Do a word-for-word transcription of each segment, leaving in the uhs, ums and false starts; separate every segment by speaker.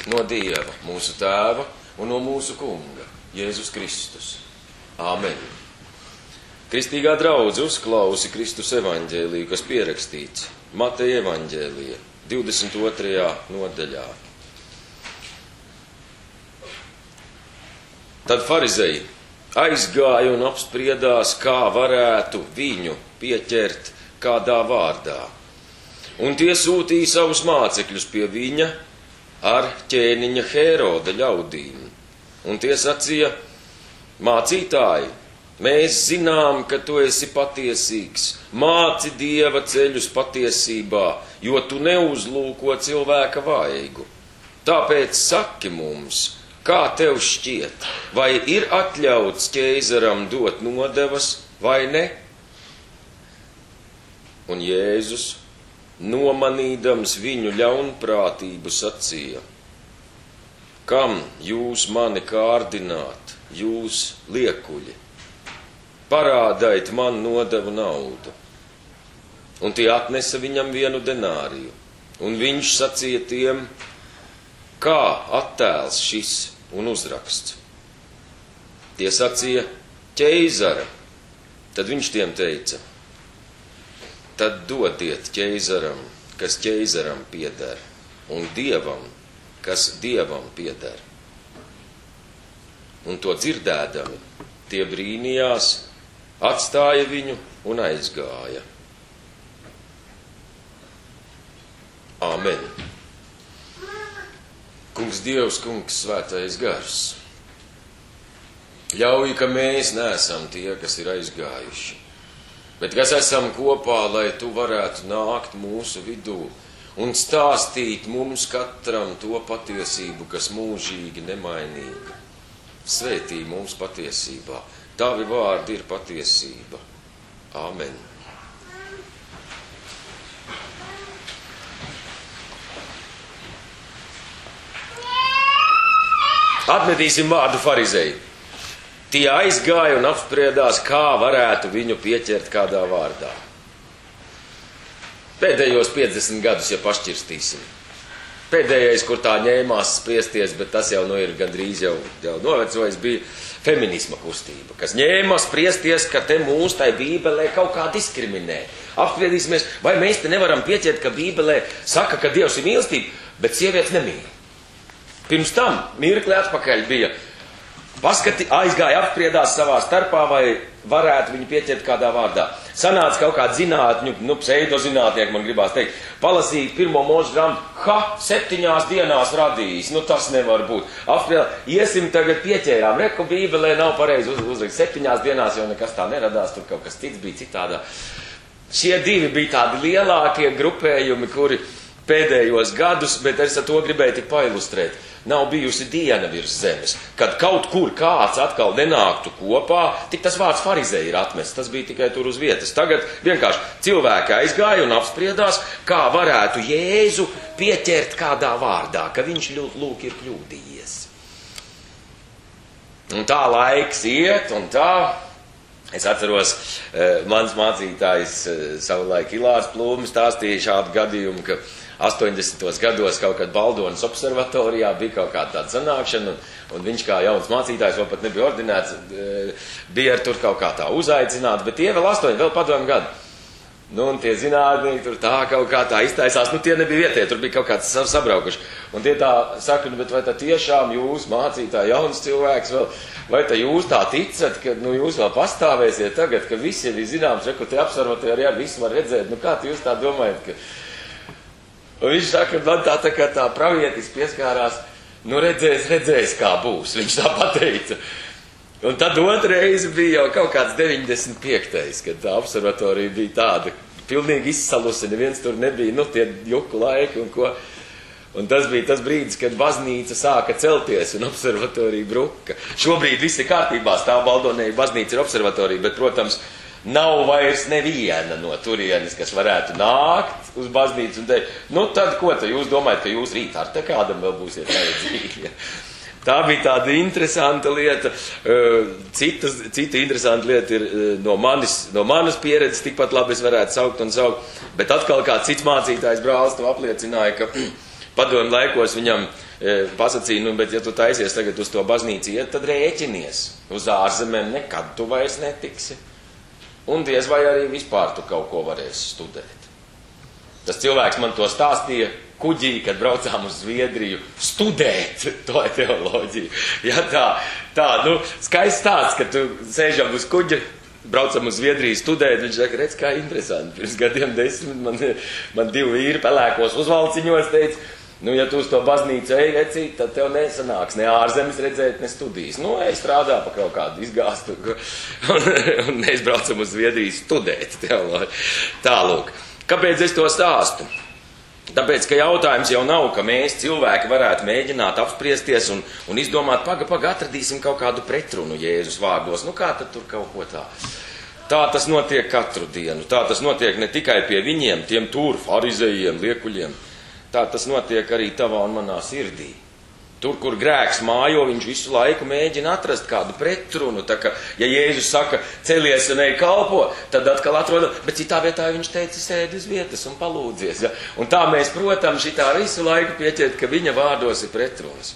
Speaker 1: no Dieva, mūsu Tēva un no mūsu Kunga, Jēzus Kristus. Āmen. Kristīgā draudze uzklausi Kristus evaņģēliju, kas pierakstīts Mateja evaņģēlija divdesmit otrajā nodaļā. Tad farizeji aizgāja un apspriedās, kā varētu viņu pieķert kādā vārdā. Un tie sūtīja savus mācekļus pie viņa ar ķēniņa Hēroda ļaudīm. Un tie sacīja: mācītāji, mēs zinām, ka tu esi patiesīgs, māci Dieva ceļus patiesībā, jo tu neuzlūko cilvēka vaigu. Tāpēc saki mums, kā tev šķiet, vai ir atļauts ķeizaram dot nodevas vai ne? Un Jēzus, nomanīdams viņu ļaunprātību, sacīja: kam jūs mani kārdināt, jūs liekuļi? Parādaiet man nodevu naudu. Un tie atnesa viņam vienu denāriju. Un viņš sacīja tiem: kā attēls šis un uzraksts? Tie sacīja: ķeizara. Tad viņš tiem teica: tad dodiet ķeizaram, kas ķeizaram pieder, un Dievam, kas Dievam pieder. Un to dzirdēdami, tie brīnījās, atstāja viņu un aizgāja. Āmen. Kungs Dievs, Kungs Svētais Gars, ļauj, ka mēs neesam tie, kas ir aizgājuši, bet kas esam kopā, lai tu varētu nākt mūsu vidū un stāstīt mums katram to patiesību, kas mūžīgi nemainīga. Svētī mums patiesībā. Tavi vārdi ir patiesība. Āmen. Atmetīsim vārdu farizeji. Tie aizgāja un apspriedās, kā varētu viņu pieķert kādā vārdā. Pēdējos piecdesmit gadus, ja pašķirstīsim. Pēdējais, kur tā ņēmās spriesties, bet tas jau nu ir gandrīz jau, jau novecojis, bija feminisma kustība, kas ņēma spriesties, ka te mūs tai Bībelē kaut kā diskriminē. Apspriedīsimies, vai mēs te nevaram pieķert, ka Bībelē saka, ka Dievs ir mīlestība, bet sievietes nemīl. Pirms tam mirkli atpakaļ bija paskati, aizgāja apspriedās savā starpā, vai varētu viņu pieķert kādā vārdā. Sanāca kaut kāda zinātņu, nu, pseidozinātnieki, man gribās teikt, palasīja pirmo Mūžu grāmatu, ha, septiņās dienās radījis, nu tas nevar būt. Apspriedās, iesim tagad pieķērām, reku Bībelē nav pareizi uz, uzrakst, septiņās dienās jau nekas tā neradās, tur kaut kas cits bija citādā. Šie divi bija tādi lielākie grupējumi, kuri pēdējos gadus, bet es ar to gribēju tik pailustrēt. Nav bijusi diena virs zemes, kad kaut kur kāds atkal nenāktu kopā, tik tas vārds farizeji ir atmests, tas bija tikai tur uz vietas. Tagad vienkārši cilvēki aizgāja un apspriedās, kā varētu Jēzu pieķert kādā vārdā, ka viņš lūk ir kļūdījies. Un tā laiks iet, un tā, es atceros, mans mācītājs savulaik Ilārs Plūmis stāstīja šādu gadījumu, ka astoņdesmitos gados kaut kad Baldonas observatorijā bija kaut kāda tāda sanākšana, un, un viņš kā jauns mācītājs vēl pat nebija ordinēts, bija ar tur kaut kā tā uzaicināts, bet tie vēl astoņi, vēl padomu gadu. Nu, un tie zinātnieki tur tā kaut kā tā iztaisās, nu tie nebija vietēji, tur bija kaut kāds sabraukuši. Un tie tā saka, nu, bet vai tā tiešām jūs mācītāji jauns cilvēks vēl, vai tā jūs tā ticat, ka, nu, jūs vēl pastāvēsiet tagad, ka visi ir zināms, reku te observatorijā visi var redzēt, nu, kā jūs tā domājat, ka... Un viņš saka, man tā tā kā tā pravietis pieskārās, nu redzēs, redzēs, kā būs, viņš tā pateica. Un tad otrreiz bija jau kaut kāds deviņdesmit piektais, kad tā observatorija bija tāda, pilnīgi izsalusi, neviens tur nebija, nu tie juku laiki un ko. Un tas bija tas brīdis, kad baznīca sāka celties un observatorija bruka. Šobrīd viss ir kārtībā, stāv Baldonē, baznīca ir observatorija, bet, protams, nav vairs neviena no turienes, kas varētu nākt uz baznīcu un teikt, nu tad ko te jūs domājat, ka jūs rīt ar te kādam vēl būsiet vajadzīgi? Tā bija tāda interesanta lieta. Cita, cita interesanta lieta ir no manis, no manas pieredzes, tikpat labi es varētu saukt un saukt, bet atkal kāds cits mācītājs brālis to apliecināja, ka padomu laikos viņam e, pasacīja, nu, bet ja tu taisies tagad uz to baznīcu iet, tad rēķinies. Uz ārzemēm nekad tu vairs netiksi. Un diez vai arī vispār tu kaut ko varēsi studēt. Tas cilvēks man to stāstīja kuģī, kad braucām uz Zviedriju studēt to teoloģiju. Ja, tā, tā, nu, skaists stāsts, ka tu sēžam uz kuģa, braucam uz Zviedriju studēt, viņš saka, redz, kā interesanti. Pirms gadiem desmit man, man divi vīri pelēkos uzvalciņos teica, nu, ja tu uz to baznīcu ej, vecīt, tad tev nesanāks ne ārzemes redzēt, ne studijas. Nu, ej strādā pa kaut kādu izgāstu, un, un mēs braucam uz Zviedriju studēt teoloģiju. Tālūk. Kāpēc es to stāstu? Tāpēc, ka jautājums jau nav, ka mēs cilvēki varētu mēģināt apspriesties un, un izdomāt, paga, paga, atradīsim kaut kādu pretrunu Jēzus vārdos. Nu, kā tad tur kaut ko tā? Tā tas notiek katru dienu. Tā tas notiek ne tikai pie viņiem, tiem tur, farizejiem, liekuļiem. Tā tas notiek arī tavā un manā sirdī. Tur, kur grēks mājo, viņš visu laiku mēģina atrast kādu pretrunu. Tā kā, ja Jēzus saka, celies un ej kalpo, tad atkal atrodam, bet citā vietā viņš teica, sēdi uz vietas un palūdzies. Ja? Un tā mēs, protams, šitā visu laiku pieķert, ka viņa vārdos ir pretrunas.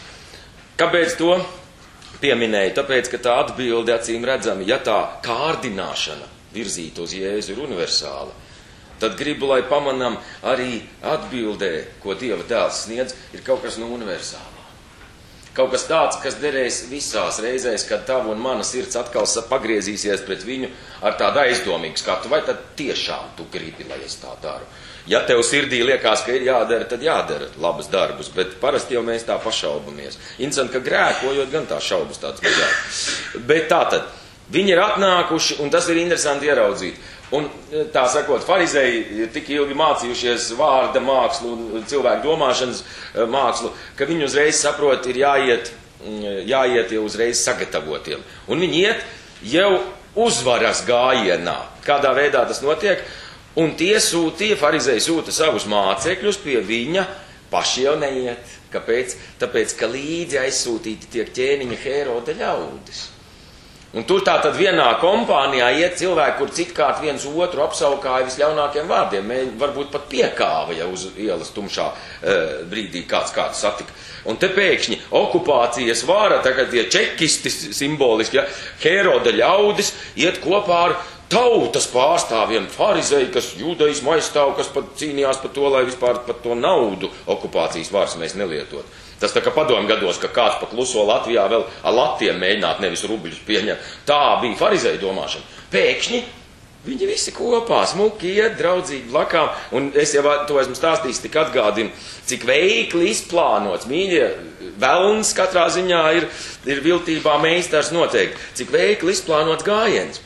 Speaker 1: Kāpēc to pieminēju? Tāpēc, ka tā atbilde acīm redzami, ja tā kārdināšana virzīta uz Jēzu ir universāla, tad gribu, lai pamanam arī atbildē, ko Dieva dēls sniedz, ir kaut kas no universālā. Kaut kas tāds, kas derēs visās reizēs, kad tava un mana sirds atkal pagriezīsies pret viņu ar tādu aizdomīgu skatu, vai tad tiešām tu gribi, lai es tā daru. Ja tev sirdī liekas, ka ir jādara, tad jādara labas darbus, bet parasti jau mēs tā pašaubamies. Interesanti, ka grēkojot gan tā šaubas tāds mazāk. Bet tā tad, viņi ir atnākuši, un tas ir interesanti ieraudzīt. Un tā sakot, farizēji ir tik ilgi mācījušies vārda mākslu un cilvēku domāšanas mākslu, ka viņi uzreiz saprot, ir jāiet, jāiet jau uzreiz sagatavotiem. Un viņi iet jau uzvaras gājienā. Kādā veidā tas notiek? Un tie sūtīja, farizēji sūta savus mācekļus pie viņa, paši jau neiet. Kāpēc? Tāpēc, ka līdzi aizsūtīti tiek ķēniņa Hēroda ļaudis. Un tur tā tad vienā kompānijā iet cilvēki, kur citkārt viens otru apsaukāja visļaunākiem vārdiem. Mēģi varbūt pat piekāva, ja uz ielas tumšā e, brīdī kāds kādu satika. Un te pēkšņi okupācijas vāra, tagad tie čekisti simboliski, ja, Hēroda ļaudis iet kopā ar tautas pārstāvjiem, farizēji, kas judaismu aizstāv, kas pat cīnījās par to, lai vispār par to naudu okupācijas vārds mēs nelietot. Tas tā kā padomu gados, ka kāds pa kluso Latvijā vēl ar latiem mēģināt nevis rubļus pieņemt. Tā bija farizēju domāšana. Pēkšņi viņi visi kopā, smuki iet, draudzīgi blakām, un es jau to esmu stāstījis, tik atgādinu, cik veikli izplānots, mīļie, velns katrā ziņā ir, ir viltībā meistars noteikti, cik veikli izplānots gājiens.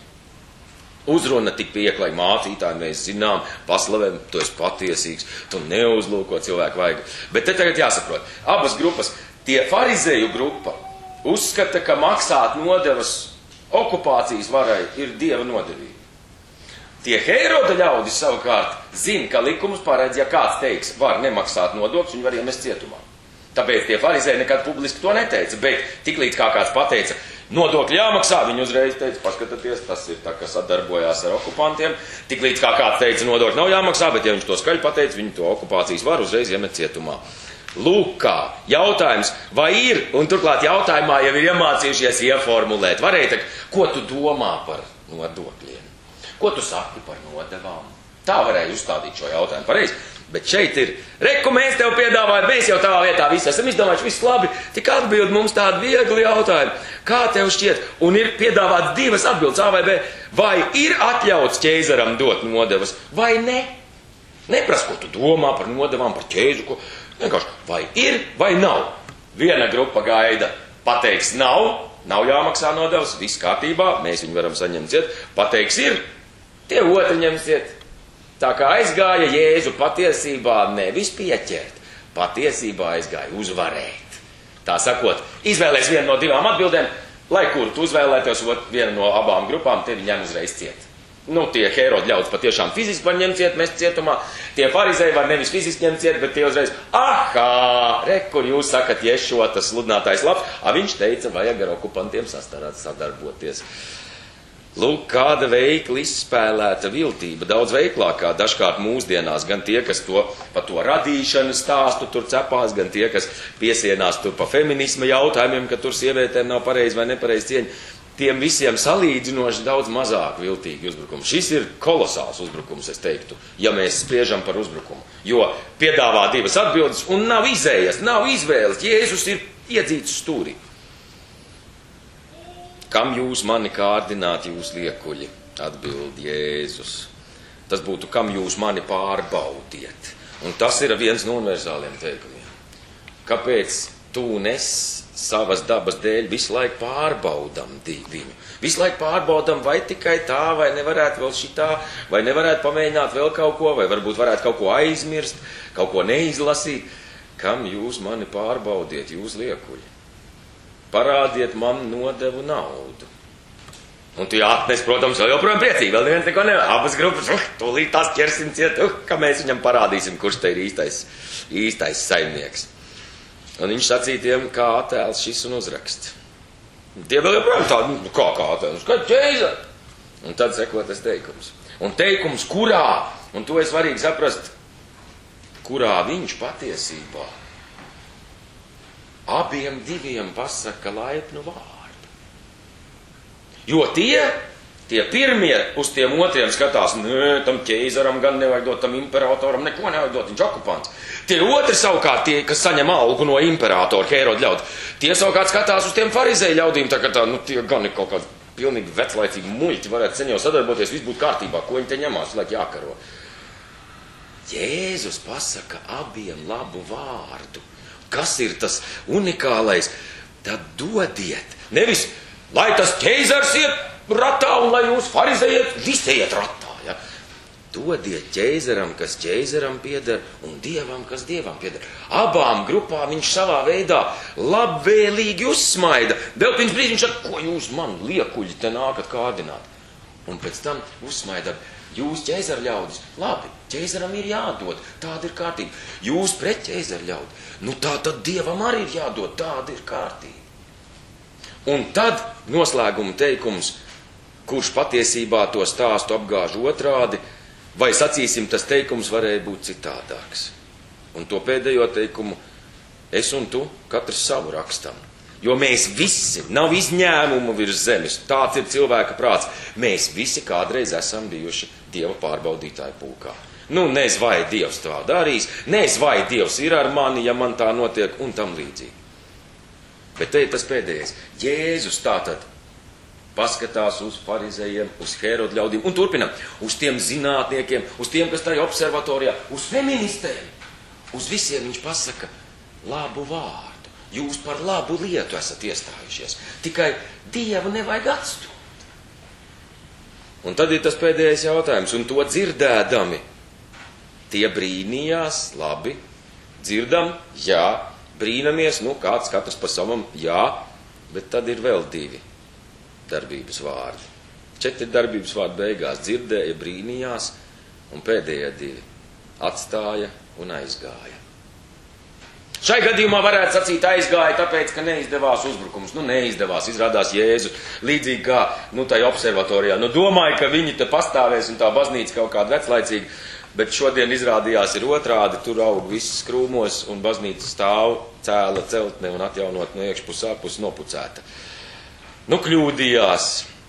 Speaker 1: Uzruna tik pieklai mācītāji, mēs zinām, paslavējam, tu esi patiesīgs, tu neuzlūko cilvēku vajag. Bet te tagad jāsaprot, abas grupas, tie farizēju grupa uzskata, ka maksāt nodevas okupācijas varai ir Dieva nodevība. Tie Hēroda ļaudis savukārt zina, ka likumus paredz, ja kāds teiks, var nemaksāt nodokļus, viņi var iemest cietumā. Tāpēc tie farizēji nekad publiski to neteica, bet tiklīdz kā kāds pateica, nodokļi jāmaksā, viņi uzreiz teica, paskatieties, tas ir tā, kas sadarbojās ar okupantiem. Tiklīdz kā kāds teica, nodokļi nav jāmaksā, bet ja viņš to skaļi pateica, viņi to okupācijas var uzreiz iemet cietumā. Lūk kā, jautājums, vai ir, un turklāt jautājumā jau ir iemācījušies ieformulēt. Varēja teikt, ko tu domā par nodokļiem? Ko tu saki par nodevām? Tā varēja uzstādīt šo jautājumu pareizi. Bet šeit ir, reku mēs tev piedāvājam, mēs jau tavā vietā visi esam izdomājuši, viss labi, tik atbild mums tādu viegli jautājumu. Kā tev šķiet? Un ir piedāvāts divas atbildes, A vai B. Vai ir atļauts ķeizaram dot nodevas, vai ne? Nepras, ko tu domā par nodevām, par ķeizu, ko vienkārši, vai ir, vai nav. Viena grupa gaida, pateiks nav, nav jāmaksā nodevas, viss kārtībā, mēs viņu varam saņemt ciet, pateiks ir, tie otri ņemsiet. Tā kā aizgāja Jēzu patiesībā nevis pieķert, patiesībā aizgāja uzvarēt. Tā sakot, izvēlēs vienu no divām atbildēm, lai kur tu uzvēlētos vienu no abām grupām, tevi ņem uzreiz ciet. Nu, tie Hēroda ļaudis patiešām fiziski var ņemt ciet, mest cietumā, tie farizēji var nevis fiziski ņemt ciet, bet tie uzreiz, ahā, re, kur jūs sakat, Ješua, tas sludinātājs labs, a viņš teica, vajag ar okupantiem sastarāt, sadarboties. Lūk, kāda veikla izspēlēta viltība, daudz veiklākā dažkārt mūsdienās, gan tie, kas to pa to radīšanas stāstu tur cepās, gan tie, kas piesienās tur pa feminisma jautājumiem, ka tur sievietēm nav pareizi vai nepareizi cieņa, tiem visiem salīdzinoši daudz mazāk viltīgi uzbrukumi. Šis ir kolosāls uzbrukums, es teiktu, ja mēs spriežam par uzbrukumu, jo piedāvā divas atbildes un nav izējas, nav izvēles, Jēzus ir iedzīts stūrī. Kam jūs mani kārdināt, jūs liekuļi? Atbild Jēzus. Tas būtu, kam jūs mani pārbaudiet. Un tas ir viens no universāliem teikumiem. Kāpēc tu un es savas dabas dēļ visu laiku pārbaudam viņu? Visu laiku pārbaudam, vai tikai tā, vai nevarētu vēl šitā, vai nevarētu pamēģināt vēl kaut ko, vai varbūt varētu kaut ko aizmirst, kaut ko neizlasīt. Kam jūs mani pārbaudiet, jūs liekuļi? Parādiet man nodevu naudu. Un tu jāatnes, protams, vēl joprojām priecīgi, vēl neviens neko nevar. Abas grupas, uh, tūlīt tās ķersim ciet, uh, ka mēs viņam parādīsim, kurš te ir īstais, īstais saimnieks. Un viņš sacīja tiem, kā attēls šis un uzrakst. Tie vēl joprojām tādi, nu, kā kā attēls, kā ķeiza. Un tad seko tas teikums. Un teikums, kurā, un to ir svarīgi saprast, kurā viņš patiesībā abiem diviem pasaka laipnu vārdu. Jo tie, tie pirmie uz tiem otriem skatās, nē, tam ķeizaram gan nevajag dot, tam imperatoram neko nevajag dot, viņš okupants. Tie otri savukārt, tie, kas saņem algu no imperatora, Hēroda ļaud, tie savukārt skatās uz tiem farizēju ļaudīm, tā kā tā, nu, tie gan ir kaut kādi pilnīgi veclaicīgi muļķi, varētu sen jau sadarboties, viss būtu kārtībā, ko viņi te ņemās, lai jākaro. Jēzus pasaka abiem labu vārdu. Kas ir tas unikālais? Tad dodiet. Nevis, lai tas ķeizars iet ratā un lai jūs farizējiet, visi iet ratā. Ja? Dodiet ķeizaram, kas ķeizaram pieder, un dievam, kas dievam pieder. Abām grupām viņš savā veidā labvēlīgi uzsmaida. Vēl pirms brīdī viņš saka, ko jūs man liekuļi te nākat kārdināt. Un pēc tam uzsmaida. Jūs ķeizaru ļaudis, labi, ķeizaram ir jādod, tāda ir kārtība. Jūs pret ķeizaru ļaudi, nu tā tad dievam arī ir jādod, tāda ir kārtība. Un tad noslēguma teikums, kurš patiesībā to stāstu apgāž otrādi, vai sacīsim, tas teikums varēja būt citādāks. Un to pēdējo teikumu es un tu katrs savu rakstam. Jo mēs visi, nav izņēmumu virs zemes, tāds ir cilvēka prāts, mēs visi kādreiz esam bijuši Dieva pārbaudītāju pulkā. Nu, nez vai Dievs tā darīs, nez vai Dievs ir ar mani, ja man tā notiek, un tam līdzīgi. Bet te ir tas pēdējais. Jēzus tātad paskatās uz farizējiem, uz Hēroda ļaudīm, un turpinam, uz tiem zinātniekiem, uz tiem, kas tajā observatorijā, uz feministēm, uz visiem viņš pasaka labu vārdu. Jūs par labu lietu esat iestājušies. Tikai Dievu nevajag atstūt. Un tad ir tas pēdējais jautājums. Un to dzirdēdami, tie brīnījās, labi, dzirdam, jā, brīnamies, nu kāds katrs pa savam, jā, bet tad ir vēl divi darbības vārdi. Četri darbības vārdi beigās. Dzirdēja, brīnījās, un pēdējie divi atstāja un aizgāja. Šai gadījumā varētu sacīt aizgāja, tāpēc, ka neizdevās uzbrukums. Nu, neizdevās, izrādās Jēzu, līdzīgi kā, nu, tai observatorijā. Nu, domāju, ka viņi te pastāvēs un tā baznīca kaut kāda veclaicīga, bet šodien izrādījās ir otrādi, tur aug viss krūmos un baznīca stāv, cēla celtne un atjaunot no iekšpus ārpus nopucēta. Nu, kļūdījās,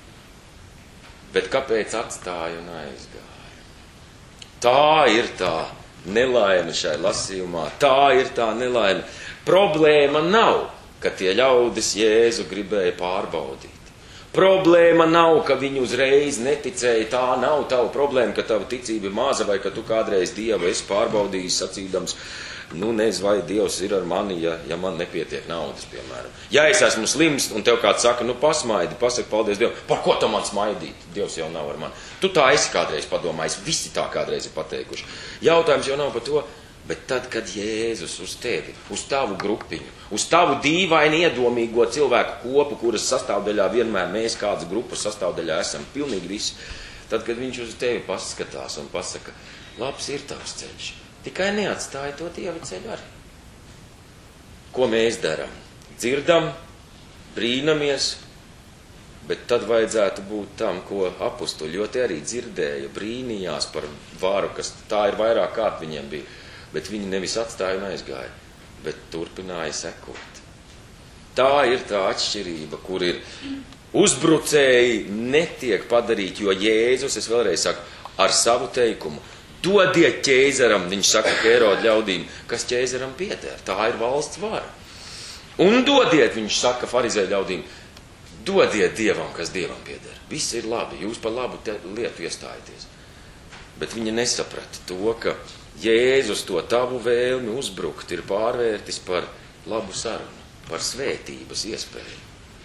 Speaker 1: bet kāpēc atstāja un aizgāja? Tā ir tā nelaime šai lasījumā, tā ir tā nelaime. Problēma nav, ka tie ļaudis Jēzu gribēja pārbaudīt. Problēma nav, ka viņi uzreiz neticēja, tā nav tava problēma, ka tava ticība ir maza vai ka tu kādreiz Dievu esi pārbaudījis sacīdams, nu nez vai Dievs ir ar mani, ja, ja man nepietiek naudas, piemēram. Ja es esmu slims un tev kāds saka, nu pasmaidi, pasaka paldies Dievam, par ko tu man smaidīt? Dievs jau nav ar mani. Tu tā esi kādreiz padomājis, visi tā kādreiz ir pateikuši. Jautājums jau nav par to, bet tad, kad Jēzus uz tevi, uz tavu grupiņu, uz tavu dīvaini iedomīgo cilvēku kopu, kuras sastāvdaļā vienmēr mēs kādas grupas sastāvdaļā esam, pilnīgi visi, tad, kad viņš uz tevi paskatās un pasaka, labs ir tavs ceļš. Tikai neatstāja to Dieva ceļu arī. Ko mēs darām? Dzirdam, brīnamies, Bet tad vajadzētu būt tam, ko apustuļi, jo te arī dzirdēja, brīnījās par varu, kas tā ir vairāk kārt viņiem bija. Bet viņi nevis atstāja un aizgāja, bet turpināja sekot. Tā ir tā atšķirība, kur ir uzbrucēji netiek padarīti, jo Jēzus, es vēlreiz saku, ar savu teikumu, dodiet ķēzaram, viņš saka Ēroda ļaudīm, kas ķēzaram pieder, tā ir valsts vara. Un dodiet, viņš saka farizēju ļaudīm, dodiet Dievam, kas Dievam pieder. Viss ir labi, jūs par labu lietu iestājaties. Bet viņi nesaprata to, ka Jēzus to tavu vēlmi uzbrukt ir pārvērtis par labu sarunu, par svētības iespēju.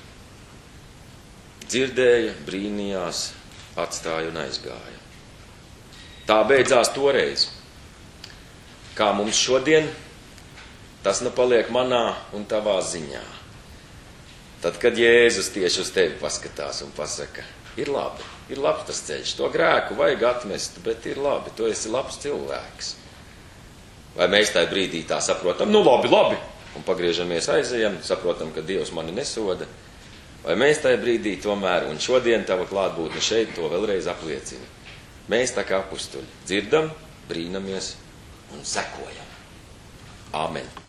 Speaker 1: Dzirdēja, brīnījās, atstāja un aizgāja. Tā beidzās toreiz. Kā mums šodien, tas nu paliek manā un tavā ziņā. Tad, kad Jēzus tieši uz tevi paskatās un pasaka, ir labi, ir labs tas ceļš, to grēku vajag atmest, bet ir labi, tu esi labs cilvēks. Vai mēs tajā brīdī tā saprotam, nu labi, labi, un pagriežamies aizejam, saprotam, ka Dievs mani nesoda, vai mēs tajā brīdī tomēr, un šodien tava klātbūtne šeit to vēlreiz apliecina. Mēs tā kā apustuļi dzirdam, brīnamies un sekojam. Āmen.